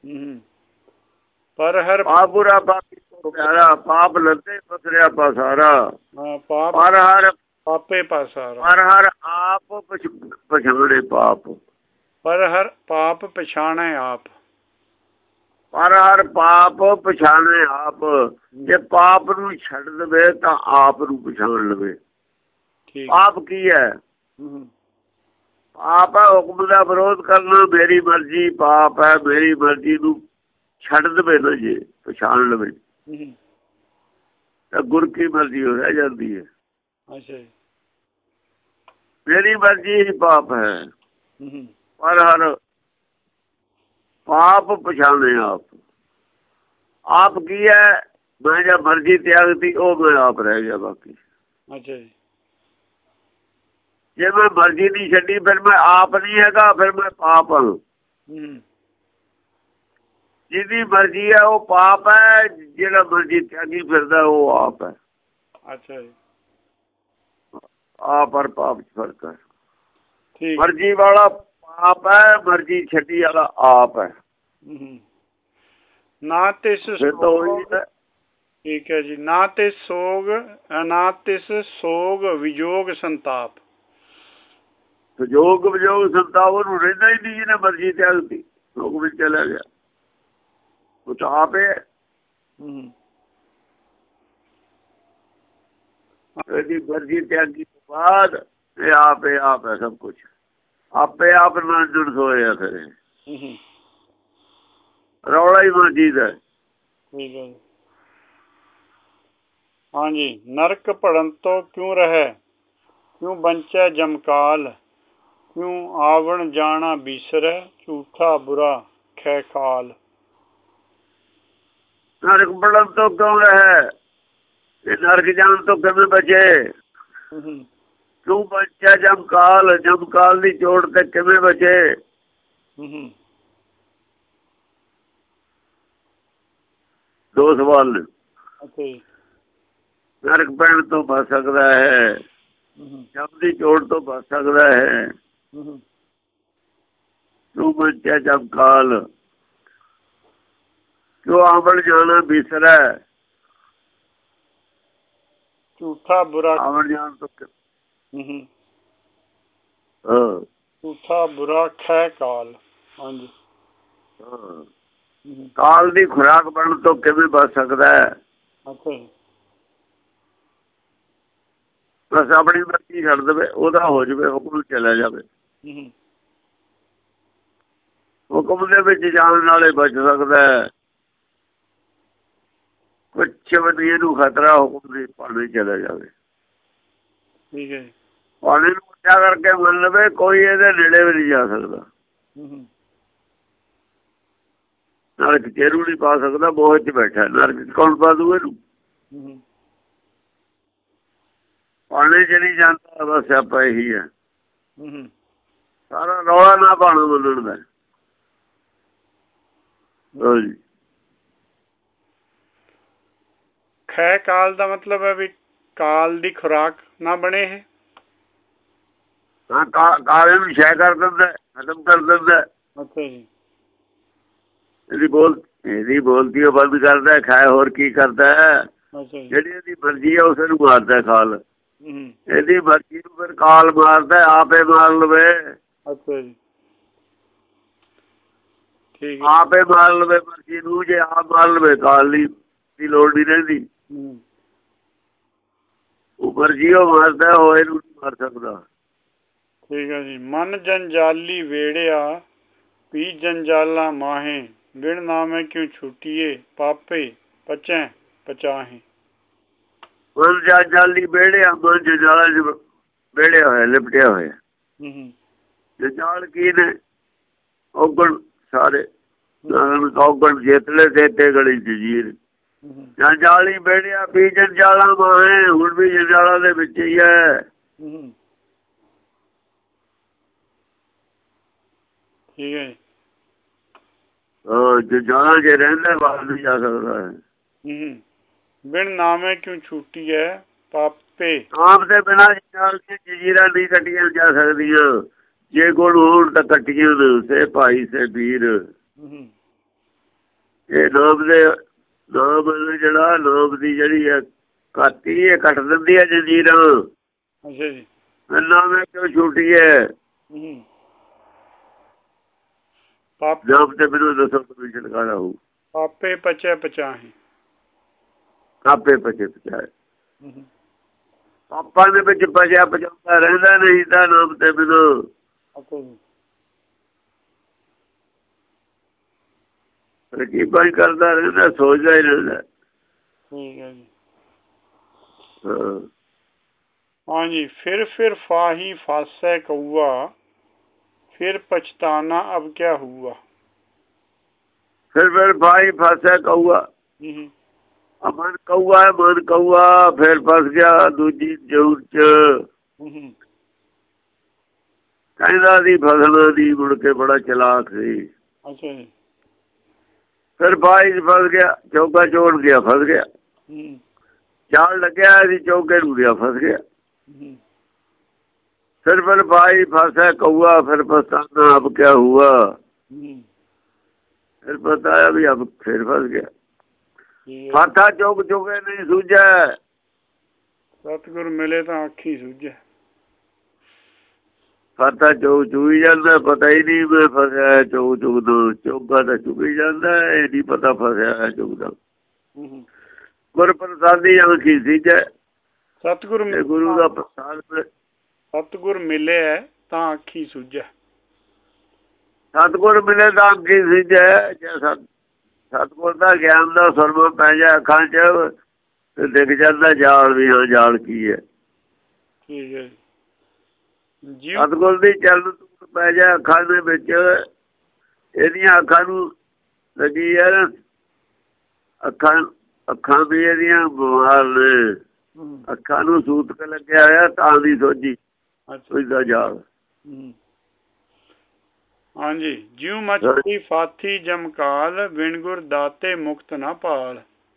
ਪਰ ਹਰ ਪਾਪ ਬੁਰਾ ਪਾਪੀ ਕੋ ਪਿਆਰਾ, ਪਾਪ ਲੱਦੇ ਪਸਰਿਆ ਪਾਸਾਰਾ, ਪਰ ਹਰ ਪਾਪੇ ਪਾਸਾਰਾ। ਪਰ ਹਰ ਆਪ ਪਛਾਣੇ ਪਾਪ, ਪਰ ਹਰ ਪਾਪ ਪਛਾਣੇ ਆਪ, ਪਰ ਹਰ ਪਾਪ ਪਛਾਣੇ ਆਪ। ਜੇ ਪਾਪ ਨੂੰ ਛੱਡ ਦੇਵੇ ਤਾਂ ਆਪ ਨੂੰ ਪਛਾਣ ਲਵੇ। ਪਾਪ ਕੀ ਹੈ? ਪਾਪ ਹੈ ਹੁਕਮ ਦਾ ਵਿਰੋਧ ਕਰਨਾ, ਮੇਰੀ ਮਰਜ਼ੀ ਪਾਪ ਹੈ। ਮੇਰੀ ਮਰਜ਼ੀ ਨੂੰ ਛੱਡ ਦੇਵੇ ਨਾ, ਜੇ ਪਛਾਣ ਲਵੇ ਤਾਂ ਗੁਰ ਕੀ ਮਰਜ਼ੀ ਹੋ ਰਹਿ ਜਾਂਦੀ ਹੈ। ਅੱਛਾ ਜੀ। ਮੇਰੀ ਮਰਜ਼ੀ ਹੀ ਪਾਪ ਹੈ, ਪਰ ਹਰ ਪਾਪ ਪਛਾਣੇ ਆਪ। ਆਪ ਕੀ ਹੈ? ਮੈਂ ਜਾਂ ਮਰਜ਼ੀ ਤਿਆਗਤੀ, ਉਹ ਮੈਂ ਆਪ ਰਹਿ ਗਿਆ ਬਾਕੀ। ਅੱਛਾ ਜੀ। ਜੇ ਮੈਂ ਮਰਜ਼ੀ ਨਹੀਂ ਛੱਡੀ ਫਿਰ ਮੈਂ ਆਪ ਨਹੀਂ ਹੈਗਾ, ਫਿਰ ਮੈਂ ਪਾਪ ਹਾਂ। ਜਿਹਦੀ ਮਰਜ਼ੀ ਹੈ ਉਹ ਪਾਪ ਹੈ, ਜਿਹੜਾ ਮਰਜ਼ੀ ਤਿਆਗੀ ਫਿਰਦਾ ਉਹ ਆਪ ਹੈ। ਅੱਛਾ ਜੀ। ਆਪ ਔਰ ਪਾਪ ਚ ਫਰਕ ਹੈ। ਠੀਕ। ਮਰਜ਼ੀ ਵਾਲਾ ਪਾਪ ਹੈ, ਮਰਜ਼ੀ ਛੱਡੀ ਵਾਲਾ ਆਪ ਹੈ। ਨਾ ਤਿਸ ਠੀਕ ਹੈ ਜੀ। ਨਾ ਤਿਸ ਸੋਗ, ਨਾ ਤਿਸ ਸੋਗ ਵਿਜੋਗ ਸੰਤਾਪ। ਸੰਜੋਗ ਵਿਜੋਗ ਸੰਤਾਪ ਉਹਨੂੰ ਰਹਿੰਦਾ ਹੀ ਨਹੀਂ ਜਿਹਨੇ ਮਰਜ਼ੀ ਤਿਆਗਤੀ, ਸੋਗ ਵਿੱਚ ਚਲਾ ਗਿਆ। ਉਹ ਤਾਂ ਆਪ ਹੈ। ਇਹਦੀ ਮਰਜ਼ੀ ਤਿਆਗੀ ਤੋਂ ਬਾਅਦ ਇਹ ਆਪ ਹੈ, ਆਪ ਹੈ ਸਭ ਕੁਛ। ਆਪੇ ਆਪ ਨਾਲ ਜੁੜ ਹੋਇਆ ਫਿਰ ਰੌਲਾ ਹੀ ਮਰਜ਼ੀ ਦਾ। ਠੀਕ ਹੈ। ਹਾਂਜੀ। ਨਰਕ ਭੜਨ ਤੋਂ ਕਿਉਂ ਰਹਿ, ਕਿਉਂ ਬੰਚੈ ਜਮਕਾਲ, ਕਿਉਂ ਆਵਣ ਜਾਣਾ ਬੀਸਰੈ, ਝੂਠਾ ਬੁਰਾ ਖੈ ਕਾਲ। ਨਰਕ ਭੜਨ ਤੋਂ ਕਿਉਂ ਰਹਿ, ਇਹ ਨਰਕ ਜਾਣ ਤੋਂ ਕਿਵੇਂ ਬਚੇ? ਕਿਉਂ ਬੰਚੈ ਜਮਕਾਲ, ਜਮਕਾਲ ਦੀ ਚੋਟ ਤੇ ਕਿਵੇਂ ਬਚੇ? ਦੋ ਸਵਾਲ ਨੇ। ਅੱਛਾ ਜੀ। ਨਰਕ ਪੈਣ ਤੋਂ ਬਚ ਸਕਦਾ ਹੈ, ਜਮ ਦੀ ਚੋਟ ਤੋਂ ਬਚ ਸਕਦਾ ਹੈ, ਤੂੰ ਬਚਿਆ ਜਮ ਕਾਲ, ਕਿਉਂ ਆਵਣ ਜਾਣਾ ਬਿਸਰੈ, ਝੂਠਾ ਬੁਰਾ ਆਵਣ ਜਾਣ ਤੋਂ ਹੂੰ ਹਾਂ ਝੂਠਾ ਬੁਰਾ ਖੈ ਕਾਲ। ਹਾਂਜੀ। ਹਾਂ ਕਾਲ ਦੀ ਖੁਰਾਕ ਬਣਨ ਤੋਂ ਕਿਵੇਂ ਬਚ ਸਕਦਾ ਹੈ? ਅੱਛਾ ਜੀ। ਬਸ ਆਪਣੀ ਮਰਜ਼ੀ ਛੱਡ ਦੇਵੇ, ਉਹਦਾ ਹੋ ਜਾਵੇ, ਹੁਕਮ ਚਲਾ ਜਾਵੇ। ਹੁਕਮ ਦੇ ਵਿੱਚ ਜਾਣ ਨਾਲੇ ਬਚ ਸਕਦਾ ਹੈ। ਕੁਛ ਵੀ ਇਹਨੂੰ ਖਤਰਾ ਹੁਕਮ ਦੇ ਪਾਣੀ ਚਲਾ ਜਾਵੇ। ਠੀਕ ਹੈ। ਪਾਣੀ ਨੂੰ ਉੱਚਾ ਕਰਕੇ ਮੰਨ ਲਵੇ, ਕੋਈ ਇਹਦੇ ਨੇੜੇ ਵੀ ਨਹੀਂ ਜਾ ਸਕਦਾ। ਨਰਕ ਚੇਰੂ ਨਹੀਂ ਪਾ ਸਕਦਾ, ਮੋਹ ਚ ਬੈਠਾ। ਨਰਕ ਕੌਣ ਪਾ ਦੂ ਇਹਨੂੰ? ਪਾਣੀ ਚ ਨਹੀਂ ਜਾਂਦਾ, ਬਸ ਆਪਾਂ ਇਹੀ ਹੈ। ਸਾਰਾ ਰੌਲਾ ਨਾ ਪਾਣਾ ਮੰਨਣ ਦਾ। ਹਾਂਜੀ। ਖੈ ਕਾਲ ਦਾ ਮਤਲਬ ਹੈ ਵੀ ਕਾਲ ਦੀ ਖੁਰਾਕ ਨਾ ਬਣੇ ਇਹ। ਹਾਂ ਕਾਲੇ ਨੂੰ ਸ਼ੈ ਕਰ ਦਿੰਦਾ, ਖਤਮ ਕਰ ਦਿੰਦਾ। ਅੱਛਾ ਜੀ। ਇਹਦੀ ਬੋਲ ਇਹਦੀ ਬੋਲਤੀ ਉਹ ਬੰਦ ਕਰਦਾ, ਖਾਏ ਹੋਰ ਕੀ ਕਰਦਾ ਹੈ? ਜਿਹੜੀ ਇਹਦੀ ਮਰਜ਼ੀ ਹੈ ਉਸੇ ਨੂੰ ਮਾਰਦਾ ਕਾਲ। ਇਹਦੀ ਮਰਜ਼ੀ ਨੂੰ ਫਿਰ ਕਾਲ ਮਾਰਦਾ, ਆਪੇ ਮਾਰ ਲਵੇ। ਅੱਛਾ ਜੀ। ਠੀਕ। ਆਪੇ ਮਾਰ ਲਵੇ ਮਰਜ਼ੀ ਨੂੰ, ਜੇ ਆਪ ਮਾਰ ਲਵੇ ਕਾਲ ਦੀ ਲੋੜ ਨਹੀਂ ਰਹਿੰਦੀ। ਉਹ ਮਰਜ਼ੀ ਉਹ ਮਾਰਦਾ, ਉਹ ਇਹਨੂੰ ਨਹੀਂ ਮਾਰ ਸਕਦਾ। ਠੀਕ ਹੈ ਜੀ। ਮਨ ਜੰਜਾਲੀ ਵੇੜਿਆ, ਪੀ ਜੰਜਾਲਾ ਮਾਹੇ, ਬਿਨ ਨਾਮੇ ਕਿਉਂ ਛੁਟੀਏ, ਪਾਪੇ ਪਚੈ ਪਚਾਹੇ। ਮਨ ਜੰਜਾਲੀ ਵੇੜਿਆ, ਮਨ ਜੰਜਾਲਾ ਚ ਵੇੜਿਆ ਹੋਇਆ, ਲਿਪਟਿਆ ਹੋਇਆ। ਜੰਜਾਲ ਕੀ ਨੇ? ਔਗਣ ਸਾਰੇ ਔਗਣ ਜੇਤਲੇ ਦੇਤੇ ਗਲੀ ਚ ਜੀਰ। ਜੰਜਾਲੀ ਵੇੜਿਆ, ਪੀ ਜੰਜਾਲਾ ਮਾਹੇ, ਹੁਣ ਵੀ ਜੰਜਾਲਾ ਦੇ ਵਿੱਚ ਹੀ ਹੈ। ਠੀਕ ਹੈ। ਹਾਂ ਜੰਜਾਲਾ ਜੇ ਰਹਿੰਦਾ ਬਾਹਰ ਨਹੀਂ ਜਾ ਸਕਦਾ ਹੈ। ਬਿਨ ਨਾਮੇ ਕਿਉਂ ਛੁੱਟੀ ਹੈ, ਪਾਪੇ। ਆਪ ਦੇ ਬਿਨਾਂ ਜੰਜਾਲ ਦੀਆਂ ਜੰਜੀਰਾਂ ਨਹੀਂ ਕੱਟੀਆਂ ਜਾ ਸਕਦੀਆਂ। ਜੇ ਗੁਣ ਹੋਣ ਤਾਂ ਕੱਟੀਆਂ ਨੇ, ਸੇ ਭਾਈ ਸੇ ਵੀਰ। ਇਹ ਨਾਮ ਦੇ ਨਾਮ ਜਿਹੜਾ ਨਾਮ ਦੀ ਜਿਹੜੀ ਹੈ ਕਾਤੀ, ਇਹ ਕੱਟ ਦਿੰਦੀ ਹੈ ਜੰਜੀਰਾਂ। ਅੱਛਾ ਜੀ। ਨਾਮੇ ਕਿਉਂ ਛੁੱਟੀ ਹੈ? ਨਾਮ ਤੇ ਮੈਨੂੰ ਦੱਸੋ ਤੁਸੀਂ ਛੁਟਕਾਰਾ ਹੋਊ। ਪਾਪੇ ਪਚੈ ਪਚਾਹੇ। ਆਪੇ ਪਚੇ ਪਚਾਏ। ਪਾਪਾਂ ਦੇ ਵਿੱਚ ਪਚਿਆ ਪਚਾਉਂਦਾ ਰਹਿੰਦਾ, ਨਹੀਂ ਤਾਂ ਨਾਮ ਤੇ ਬਿਨਾਂ। ਰਕੀਬਾਂ ਹੀ ਕਰਦਾ ਰਹਿੰਦਾ, ਸੋਚਦਾ ਹੀ ਰਹਿੰਦਾ। ਠੀਕ ਹੈ ਜੀ। ਹਾਂ ਹਾਂਜੀ। ਫਿਰ ਫਿਰ ਫਾਹੀ ਫਾਸੈ ਕਊਆ, ਫਿਰ ਪਛਤਾਨਾ ਅਬ ਕਿਆ ਹੁਆ। ਫਿਰ ਫਿਰ ਫਾਹੀ ਫਾਸੈ ਕਊਆ। ਮਨ ਕਊਆ, ਮਨ ਕਊਆ, ਫਿਰ ਫਸ ਗਿਆ ਦੂਜੀ ਜੂਰ ਚ। ਕਹਿੰਦਾ ਦੀ ਫਸਲ ਦੀ, ਮੁੜ ਕੇ ਬੜਾ ਚਲਾਕ ਸੀ। ਅੱਛਾ ਜੀ। ਫਿਰ ਬਾਈ ਚ ਫਸ ਗਿਆ, ਚੌਕਾ ਚੋੜ ਗਿਆ, ਫਸ ਗਿਆ। ਜਾਲ ਲੱਗਿਆ ਸੀ ਚੌਕੇ ਨੂੰ, ਗਿਆ ਫਸ ਗਿਆ। ਫਿਰ ਫਿਰ ਬਾਈ ਫਸੈ ਕਊਆ, ਫਿਰ ਪਛਤਾਨਾ ਅਬ ਕਿਆ ਹੁਆ। ਫਿਰ ਪਤਾ ਆਇਆ ਵੀ ਅਬ ਫਿਰ ਫਸ ਗਿਆ। ਫਾਥਾ ਚੁੱਕ ਚੁੱਕੇ ਨਹੀਂ ਸੂਝੈ, ਸਤਿਗੁਰ ਮਿਲੇ ਤਾਂ ਆਖੀ ਸੂਝੈ। ਫਾਥਾ ਚੁੱਕ ਚੁੱਕੀ ਜਾਂਦਾ, ਪਤਾ ਹੀ ਨਹੀਂ ਮੈਂ ਫਸਿਆ ਚੁੱਕ ਚੁੱਕ ਦੋ। ਚੌਕਾ ਤਾਂ ਚੁੱਕੀ ਜਾਂਦਾ, ਇਹ ਨਹੀਂ ਪਤਾ ਫਸਿਆ ਹੈ ਚੁੱਕਦਾ। ਗੁਰ ਪ੍ਰਸਾਦੀ ਆਖੀ ਸੀਝੈ। ਸਤਿਗੁਰ ਗੁਰੂ ਦਾ ਪ੍ਰਸਾਦ, ਸਤਿਗੁਰ ਮਿਲਿਆ ਤਾਂ ਆਖੀ ਸੂਝੈ। ਸਤਿਗੁਰ ਮਿਲੇ ਤਾਂ ਆਖੀ ਸੀਝੈ। ਜੇ ਸਤਿਗੁਰ ਦਾ ਗਿਆਨ ਦਾ ਸੁਰਮਾ ਪੈ ਜਾ ਅੱਖਾਂ ਚ, ਤੇ ਦਿਖ ਜਾਂਦਾ ਜਾਲ, ਵੀ ਹਾਂ ਜਾਲ ਕੀ ਹੈ। ਠੀਕ ਹੈ। ਸਤਿਗੁਰ ਦੀ ਚਰਨ ਪੈ ਜਾ ਅੱਖਾਂ ਦੇ ਵਿੱਚ, ਇਹਦੀਆਂ ਅੱਖਾਂ ਨੂੰ ਲੱਗੀ ਹੈ ਨਾ, ਅੱਖਾਂ ਅੱਖਾਂ ਵੀ ਇਹਦੀਆਂ ਬਿਮਾਰ ਨੇ। ਅੱਖਾਂ ਨੂੰ ਸੂਤਕ ਲੱਗਿਆ ਹੋਇਆ, ਤਾਂ ਦੀ ਸੋਝੀ ਉਸਦਾ ਜਾਲ। ਹਾਂਜੀ। ਜਿਉ ਮਚਤੀ ਫਾਥੀ ਜਮਕਾਲ, ਬਿਨ ਗੁਰ ਦਾਤੇ ਮੁਕਤ ਨਾ ਪਾਲ।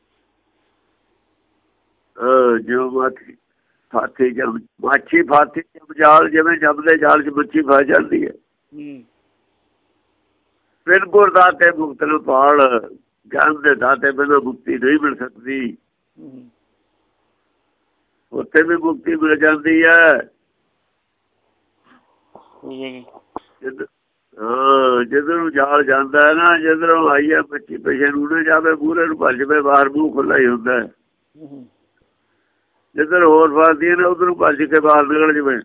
ਜਿਉਂ ਮਾਛੀ ਫਾਥੀ ਜਮ ਮਾਛੀ ਫਾਥੀ ਜਮ ਜਾਲ, ਜਿਵੇਂ ਜੰਮਦੇ ਜਾਲ ਚ ਮੱਛੀ ਫਸ ਜਾਂਦੀ ਹੈ। ਬਿਨਪੁਰ ਦਾਤੇ ਮੁਕਤ ਨੂੰ ਪਾਲ, ਗਿਆਨ ਦੇ ਦਾਤੇ ਬਿਨਾਂ ਮੁਕਤੀ ਨਹੀਂ ਮਿਲ ਸਕਦੀ। ਉੱਥੇ ਵੀ ਮੁਕਤੀ ਮਿਲ ਜਾਂਦੀ ਹੈ। ਹਾਂ ਜਿੱਧਰ ਨੂੰ ਜਾਲ ਜਾਂਦਾ ਹੈ ਨਾ, ਜਿੱਧਰੋਂ ਆਈ ਹੈ ਮੱਛੀ ਪਿਛੇ ਨੂੰ ਨਾ ਜਾਵੇ, ਮੂਹਰੇ ਨੂੰ ਭੱਜ ਜਾਵੇ, ਬਾਹਰ ਮੂੰਹ ਖੁੱਲਾ ਹੀ ਹੁੰਦਾ ਹੈ। ਜਿੱਧਰ ਹੋਰ ਫਸਦੀਆਂ ਨੇ ਉਧਰ ਨੂੰ ਭੱਜ ਕੇ ਬਾਹਰ ਨਿਕਲ ਜਾਵੇ।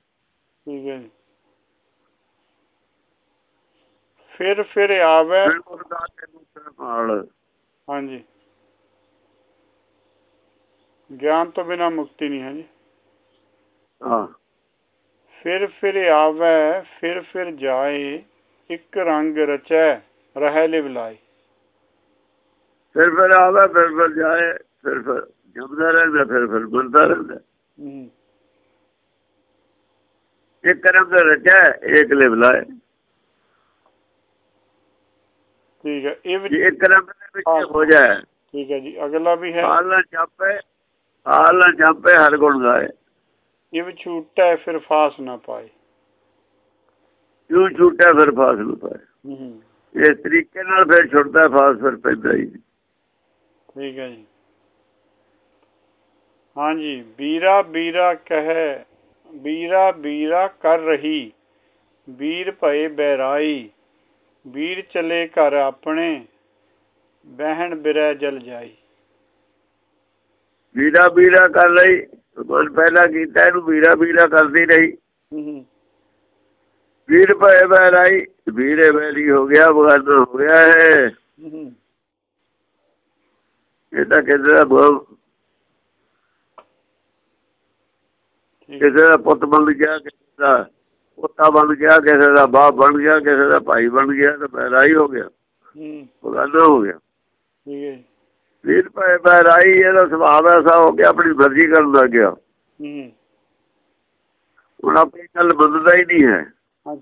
ਫਿਰ ਫਿਰ ਆਵੇ। ਹਾਂਜੀ, ਗਿਆਨ ਤੋਂ ਬਿਨਾਂ ਮੁਕਤੀ ਨਹੀਂ ਹੈ ਜੀ। ਹਾਂ, ਫਿਰ ਫਿਰ ਆਵੇ ਫਿਰ ਫਿਰ ਜਾਏ, ਇੱਕ ਰੰਗ ਰਚੈ ਰਹਿ ਲਿਵ ਲਾਏ। ਫਿਰ ਫਿਰ ਆਵੇ ਫਿਰ ਫਿਰ ਜਾਏ, ਫਿਰ ਫਿਰ ਜਮਦਾ ਰਹਿੰਦਾ, ਫਿਰ ਫਿਰ ਬਣਦਾ ਰਹਿੰਦਾ। ਇੱਕ ਰੰਗ ਰਚੈ ਇੱਕ ਲਿਵ ਲਾਏ। ਠੀਕ ਹੈ, ਇਹ ਵੀ ਇੱਕ ਰੰਗ ਦੇ ਵਿੱਚ ਹੋ ਜਾਏ। ਠੀਕ ਹੈ ਜੀ। ਅਗਲਾ ਵੀ ਹੈ, ਹਾਲ ਨਾ ਚਾਪੇ ਹਾਲ ਨਾ ਚਾਪੇ ਹਰ ਗੁਣ ਗਾਏ। ਇਹ ਵੀ ਛੂਟੈ ਫਿਰ ਫਾਸ ਨਾ ਪਾਏ। ਕਿਉਂ ਛੂਟਿਆ ਫਿਰ ਫਾਸ ਨਾ ਪਾਏ। ਇਸ ਤਰੀਕੇ ਨਾਲ ਫਿਰ ਛੁੱਟਦਾ, ਫਾਸ ਫਿਰ ਪੈਂਦਾ ਹੀ। ਠੀਕ ਹੈ ਜੀ। ਹਾਂਜੀ, ਵੀਰਾ ਵੀਰਾ ਕਹੈ, ਵੀਰਾ ਵੀਰਾ ਕਰ ਰਹੀ, ਵੀਰ ਭਏ ਬੈਰਾਈ, ਵੀਰ ਚਲੇ ਘਰ ਆਪਣੇ, ਬਹਿਣ ਬਿਰਹਿ ਜਲ ਜਾਈ। ਵੀਰਾ ਵੀਰਾ ਕਰ ਲਈ, ਪਹਿਲਾਂ ਕੀਤਾ ਇਹਨੂੰ ਵੀਰਾ ਵੀਰਾ ਕਰਦੀ ਰਹੀ। ਵੀਰ ਭਏ ਬੈਰਾਈ, ਵੀਰੇ ਬੈਰੀ ਹੋ ਗਿਆ, ਬਗਾਨਾ ਹੋ ਗਿਆ ਹੈ। ਇਹ ਤਾਂ ਕਹਿੰਦੇ ਕਿਸੇ ਦਾ ਪੁੱਤ ਬਣ ਗਿਆ, ਕਿਸੇ ਦਾ ਪੋਤਾ ਬਣ ਗਿਆ, ਕਿਸੇ ਦਾ ਬਾਪ ਬਣ ਗਿਆ, ਕਿਸੇ ਦਾ ਭਾਈ ਬਣ ਗਿਆ, ਤਾਂ ਬੈਰਾਈ ਹੋ ਗਿਆ, ਬਗਾਨਾ ਹੋ ਗਿਆ। ਵੀਰ ਭਏ ਬੈਰਾਈ, ਇਹਦਾ ਸੁਭਾਅ ਐਸਾ ਹੋ ਗਿਆ, ਆਪਣੀ ਮਰਜ਼ੀ ਕਰਨ ਲੱਗ ਗਿਆ। ਹੁਣ ਆਪਣੀ ਗੱਲ ਮੰਨਦਾ ਹੀ ਨਹੀਂ ਹੈ,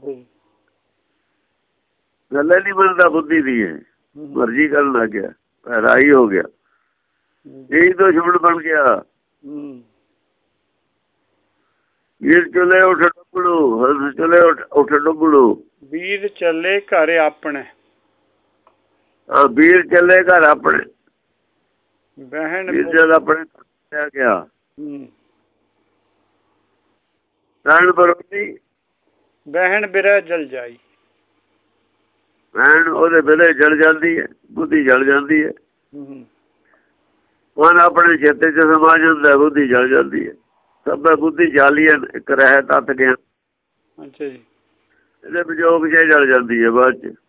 ਗੱਲੇ ਨਹੀਂ ਮੰਨਦਾ, ਬੁੱਧੀ ਦੀ ਹੈ, ਮਰਜ਼ੀ ਕਰਨ ਲੱਗ ਗਿਆ, ਬੈਰਾਈ ਹੋ ਗਿਆ, ਇਹੀ ਦੁਸ਼ਮਣ ਬਣ ਗਿਆ। ਵੀਰ ਚਲੇ ਉੱਠ ਡੁੱਬੜੂ, ਹੰਸ ਚਲੇ ਉੱਠ ਡੁੱਬੜੂ। ਵੀਰ ਚੱਲੇ ਘਰ ਆਪਣੇ, ਵੀਰ ਚੱਲੇ ਘਰ ਆਪਣੇ, ਬਹਿਣ ਵੀਰ ਆਪਣੇ ਰਹਿ ਗਿਆ। ਰਹਿਣ ਬਰੋਲੀ, ਬਹਿਣ ਬਿਰਹਿ ਜਲ ਜਾਈ। ਬਹਿਣ ਉਹਦੇ ਬਿਰਹਿ ਜਲ ਜਾਂਦੀ ਹੈ, ਬੁੱਧੀ ਜਲ ਜਾਂਦੀ ਹੈ। ਮਨ ਆਪਣੇ ਚੇਤੇ ਚ ਸਮਾ ਜਾਂਦਾ, ਬੁੱਧੀ ਜਲ ਜਾਂਦੀ ਹੈ। ਸਭ ਬੁੱਧੀ ਜਾਲੀ ਹੈ, ਇੱਕ ਰਹਿ ਤੱਤ ਗਿਆ। ਅੱਛਾ ਜੀ। ਇਹਦੇ ਵਿਜੋਗ ਜੇ ਜਲ ਜਾਂਦੀ ਹੈ ਬਾਅਦ ਚ।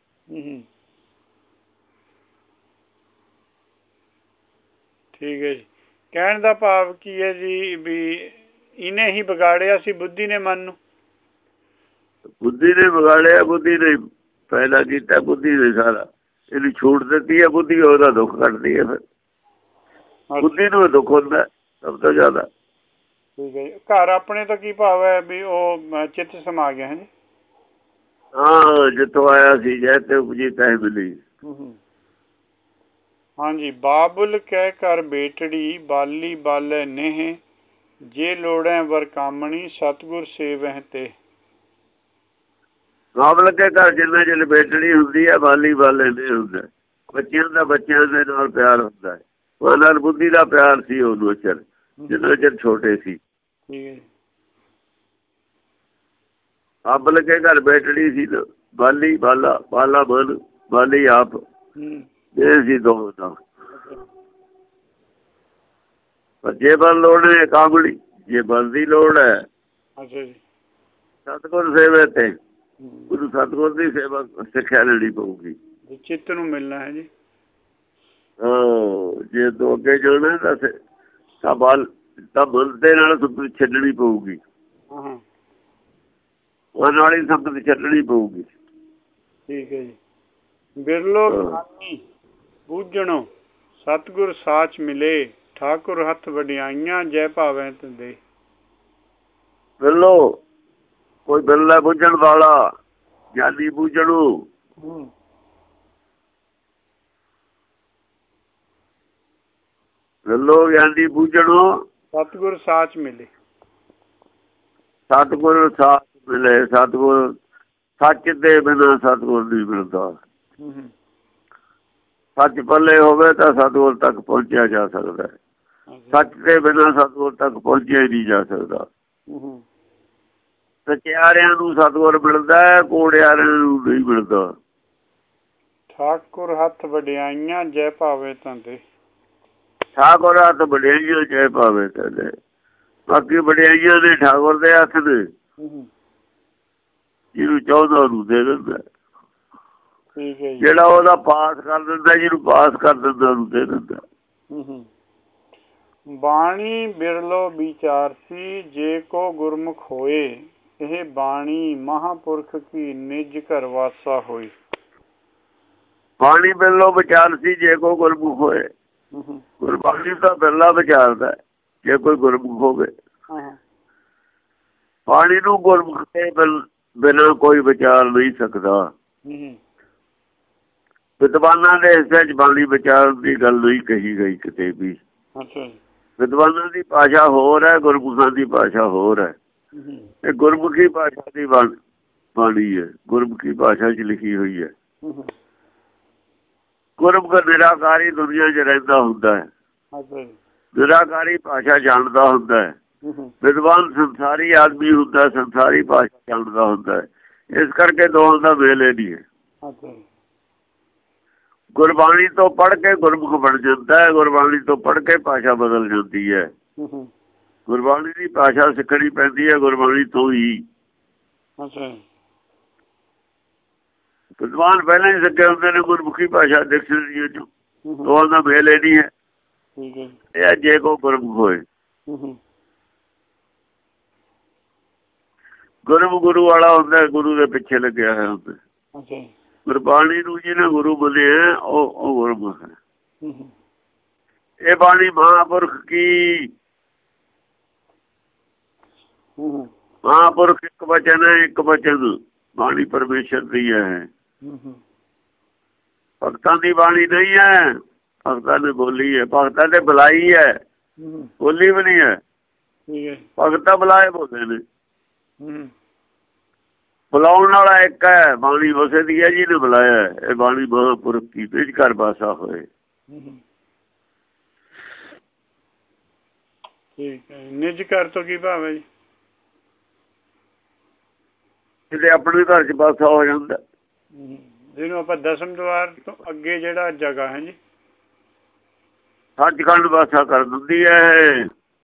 ਠੀਕ ਹੈ ਜੀ। ਕਹਿਣ ਦਾ ਭਾਵ ਕੀ ਹੈ ਜੀ, ਵੀ ਇਹਨੇ ਹੀ ਵਿਗਾੜਿਆ ਸੀ ਬੁੱਧੀ ਨੇ ਮਨ ਨੂੰ। ਬੁੱਧੀ ਨੇ ਵਿਗਾੜਿਆ, ਬੁੱਧੀ ਨੇ ਪੈਦਾ ਕੀਤਾ, ਬੁੱਧੀ ਨੇ ਸਾਰਾ ਇਹਨੂੰ ਛੂਟ ਦਿੱਤੀ ਹੈ। ਬੁੱਧੀ ਉਹਦਾ ਦੁੱਖ ਕੱਟਦੀ ਹੈ, ਫਿਰ ਬੁੱਧੀ ਨੂੰ ਦੁੱਖ ਹੁੰਦਾ ਸਭ ਤੋਂ ਜ਼ਿਆਦਾ। ਠੀਕ ਹੈ ਜੀ। ਘਰ ਆਪਣੇ ਤੋਂ ਕੀ ਭਾਵ ਹੈ, ਵੀ ਉਹ ਚਿੱਤ ਸਮਾ ਗਿਆ ਹੈ ਜੀ। ਹਾਂ, ਜਿੱਥੋਂ ਆਇਆ ਸੀ ਜੈ ਤੇ ਉਪਜੀ ਤੈ ਮਿਲੀ। ਹਾਂਜੀ, ਬਾਬੁਲ ਕਹਿ ਕਰ ਬੇਟੜੀ, ਬਾਲੀ ਬਾਲੇ ਨੇਹ, ਜੇ ਲੋੜੈ ਵਰ ਕਾਮਣੀ, ਸਤਿਗੁਰ ਸੇਵਹਿ ਤੇ। ਬਾਬਲ ਕੇ ਘਰ ਜਿੰਨਾ ਚਿਰ ਬੇਟੜੀ ਹੁੰਦੀ ਹੈ, ਬਾਲੀ ਬਾਲੇ ਨੇ ਹੁੰਦਾ। ਬੱਚਿਆਂ ਦਾ ਬੱਚਿਆਂ ਦੇ ਨਾਲ ਪਿਆਰ ਹੁੰਦਾ ਹੈ, ਉਹ ਨਾਲ ਬੁੱਧੀ ਦਾ ਪਿਆਰ ਸੀ ਉਹਨੂੰ ਚਿਰ, ਜਿੰਨਾ ਚਿਰ ਛੋਟੇ ਸੀ। ਬਾਬਲ ਕੇ ਘਰ ਬੇਟੜੀ ਸੀ, ਬਾਲੀ ਬਾਲਾ, ਬਾਲਾ ਬਨ, ਬਾਲੀ ਆਪ, ਇਹ ਸੀ ਦੋ ਤਾਂ। ਪਰ ਜੇ ਬਲ ਲੋੜ ਹੈ ਕਾਮੜੀ, ਜੇ ਬਲ ਦੀ ਲੋੜ ਹੈ ਸਤਿਗੁਰ ਸੇਵੇ ਤੇ, ਗੁਰੂ ਸਤਿਗੁਰ ਦੀ ਸੇਵਾ ਸਿੱਖਿਆ ਲੈਣੀ ਪਊਗੀ, ਚਿੱਤ ਨੂੰ ਮਿਲਣਾ ਹੈ ਜੀ। ਹਾਂ, ਜੇ ਦੋ ਅੱਗੇ ਜਾਣਾ ਤਾਂ ਤਾਂ ਬਲ ਤਾਂ ਬਲ ਦੇ ਨਾਲ ਛੱਡਣੀ ਪਊਗੀ, ਉਹ ਨਾਲ ਹੀ ਸੰਗਤ ਛੱਡਣੀ ਪਊਗੀ। ਠੀਕ ਹੈ ਜੀ। ਬਿਰਲੋ ਬੂਝਣੋ ਸਤਿਗੁਰ ਸਾਚ ਮਿਲੇ, ਠਾਕੁਰ ਹੱਥ ਵਡਿਆਈਆਂ, ਜੈ ਭਾਵੇਂ ਦੇ। ਬਿਰਲੋ ਕੋਈ ਬਿਰਲਾ ਬੁੱਝਣ ਵਾਲਾ, ਗਿਆਨੀ ਬੂਝਣੂ। ਬਿਰਲੋ ਗਿਆਨੀ ਬੂਝਣੋ ਸਤਿਗੁਰ ਸਾਚ ਮਿਲੇ। ਸਤਿਗੁਰ ਸਾਚ ਮਿਲੇ। ਸਤਿਗੁਰ ਸੱਚ ਦੇ ਬਿਨਾਂ ਸਤਿਗੁਰ ਨਹੀਂ ਮਿਲਦਾ। ਸੱਚ ਪੱਲੇ ਹੋਵੇ ਤਾਂ ਸਤਿਗੁਰ ਤੱਕ ਪਹੁੰਚਿਆ ਜਾ ਸਕਦਾ ਹੈ। ਸੱਚ ਦੇ ਬਿਨਾਂ ਸਤਿਗੁਰ ਤੱਕ ਪਹੁੰਚਿਆ ਹੀ ਨਹੀਂ ਜਾ ਸਕਦਾ। ਸਚਿਆਰਿਆਂ ਨੂੰ ਸਤਿਗੁਰ ਮਿਲਦਾ ਹੈ, ਕੋੜਿਆਰਿਆਂ ਨੂੰ ਨਹੀਂ ਮਿਲਦਾ। ਠਾਕੁਰ ਹੱਥ ਵਡਿਆਈਆਂ ਜੈ ਭਾਵੇ ਤੰਦੇ। ਠਾਕੁਰ ਹੱਥ ਵਡਿਆਈਆਂ ਜੈ ਭਾਵੇ ਤੰਦੇ। ਬਾਕੀ ਵਡਿਆਈਆਂ ਨੇ ਠਾਕੁਰ ਦੇ ਹੱਥ ਨੇ। ਜਿਹਨੂੰ ਚਾਹੁੰਦਾ ਉਹਨੂੰ ਦੇ ਦਿੰਦਾ। ਜਿਹੜਾ ਉਹਦਾ ਪਾਸ ਕਰ ਦਿੰਦਾ, ਜਿਹਨੂੰ ਪਾਸ ਕਰ ਦਿੰਦਾ ਉਹਨੂੰ ਦੇ ਦਿੰਦਾ। ਬਾਣੀ ਬਿਰਲੋ ਵਿਚਾਰਸੀ ਜੇ ਕੋ ਗੁਰਮੁਖ ਹੋਏ। ਇਹ ਬਾਣੀ ਮਹਾਂਪੁਰਖ ਕੀ ਨਿਜ ਘਰ ਵਾਸਾ ਹੋਈ। ਬਾਣੀ ਬਿਰਲੋ ਵਿਚਾਰਸੀ ਜੇ ਕੋ ਗੁਰਮੁਖ ਹੋਏ। ਗੁਰਬਾਣੀ ਤਾਂ ਬਿਰਲਾ ਵਿਚਾਰਦਾ ਜੇ ਕੋਈ ਗੁਰਮੁਖ ਹੋਵੇ। ਬਾਣੀ ਨੂੰ ਗੁਰਮੁਖ ਦੇ ਬਿਨਾਂ ਕੋਈ ਵਿਚਾਰ ਨਹੀਂ ਸਕਦਾ। ਵਿਦਵਾਨਾਂ ਦੇ ਹਿੱਸੇ ਚ ਬਾਣੀ ਵਿਚਾਰਨ ਦੀ ਗੱਲ ਨਹੀਂ ਕਹੀ ਗਈ ਕਿਤੇ ਵੀ। ਵਿਦਵਾਨਾਂ ਦੀ ਭਾਸ਼ਾ ਹੋਰ ਹੈ, ਗੁਰਮੁਖਾਂ ਦੀ ਭਾਸ਼ਾ ਹੋਰ ਹੈ। ਇਹ ਗੁਰਮੁਖੀ ਭਾਸ਼ਾ ਦੀ ਬਾਣੀ ਹੈ, ਗੁਰਮੁਖੀ ਭਾਸ਼ਾ ਚ ਲਿਖੀ ਹੋਈ ਹੈ। ਗੁਰਮੁਖ ਨਿਰਾਕਾਰੀ ਦੁਨੀਆ ਚ ਰਹਿੰਦਾ ਹੁੰਦਾ ਹੈ, ਨਿਰਾਕਾਰੀ ਭਾਸ਼ਾ ਜਾਣਦਾ ਹੁੰਦਾ ਹੈ। ਵਿਦਵਾਨ ਸੰਸਾਰੀ ਆਦਮੀ ਹੁੰਦਾ, ਸੰਸਾਰੀ ਭਾਸ਼ਾ ਜਾਣਦਾ ਹੁੰਦਾ ਹੈ। ਇਸ ਕਰਕੇ ਦੋਹਾਂ ਦਾ ਮੇਲ ਨਹੀਂ ਹੈ। ਗੁਰਬਾਣੀ ਤੋਂ ਪੜ੍ਹ ਕੇ ਗੁਰਮੁਖ ਬਣ ਜਾਂਦਾ ਹੈ, ਗੁਰਬਾਣੀ ਤੋਂ ਪੜ੍ਹ ਕੇ ਭਾਸ਼ਾ ਬਦਲ ਜਾਂਦੀ ਹੈ। ਗੁਰਬਾਣੀ ਦੀ ਭਾਸ਼ਾ ਸਿੱਖਣੀ ਪੈਂਦੀ ਹੈ ਗੁਰਬਾਣੀ ਤੋਂ ਹੀ। ਵਿਦਵਾਨ ਪਹਿਲਾਂ ਹੀ ਸਿੱਖੇ ਹੁੰਦੇ ਨੇ ਗੁਰਮੁਖੀ ਭਾਸ਼ਾ। ਡਿਕਸ਼ਨਰੀ ਚ ਦੋਹਾਂ ਦਾ ਮੇਲ ਨਹੀਂ ਹੈ। ਇਹ ਜੇ ਕੋ ਗੁਰਮੁਖ ਹੋਏ। ਗੁਰਮ ਗੁਰੂ ਵਾਲਾ ਹੁੰਦਾ, ਗੁਰੂ ਦੇ ਪਿੱਛੇ ਲੱਗਿਆ ਹੋਇਆ ਹੁੰਦਾ। ਗੁਰਬਾਣੀ ਨੂੰ ਜਿਹਨੇ ਗੁਰੂ ਮੰਨਿਆ ਉਹ ਉਹ ਗੁਰਮੁਖ ਹੈ। ਇਹ ਬਾਣੀ ਮਹਾਂਪੁਰਖ ਕੀ। ਮਹਾਂਪੁਰਖ ਇੱਕ ਵਚਨ ਹੈ, ਇੱਕ ਵਚਨ ਬਾਣੀ ਪਰਮੇਸ਼ਰ ਦੀ ਹੈ। ਭਗਤਾਂ ਦੀ ਬਾਣੀ ਨਹੀਂ ਹੈ। ਭਗਤਾਂ ਨੇ ਬੋਲੀ ਹੈ, ਭਗਤਾਂ ਨੇ ਬੁਲਾਈ ਹੈ, ਬੋਲੀ ਵੀ ਨਹੀਂ ਹੈ। ਭਗਤਾਂ ਬੁਲਾਏ ਬੋਲੇ ਨੇ। ਬੁਲਾਉਣ ਵਾਲਾ ਇੱਕ ਹੈ, ਬਾਣੀ ਉਸੇ ਦੀ ਹੈ ਜਿਹਨੇ ਬੁਲਾਇਆ। ਇਹ ਬਾਣੀ ਮਹਾਂਪੁਰਖ ਕੀ ਨਿਜ ਘਰ ਵਾਸਾ ਹੋਏ। ਠੀਕ ਹੈ। ਨਿਜ ਘਰ ਤੋਂ ਕੀ ਭਾਵ ਹੈ ਜੀ? ਜਿਹਦੇ ਆਪਣੇ ਘਰ ਚ ਵਾਸਾ ਹੋ ਜਾਂਦਾ। ਜਿਹਨੂੰ ਆਪਾਂ ਦਸਮ ਦੁਆਰ ਤੋਂ ਅੱਗੇ ਜਿਹੜਾ ਜਗ੍ਹਾ ਹੈ ਜੀ, ਸੱਚਖੰਡ ਵਾਸਾ ਕਰ ਦਿੰਦੀ ਹੈ।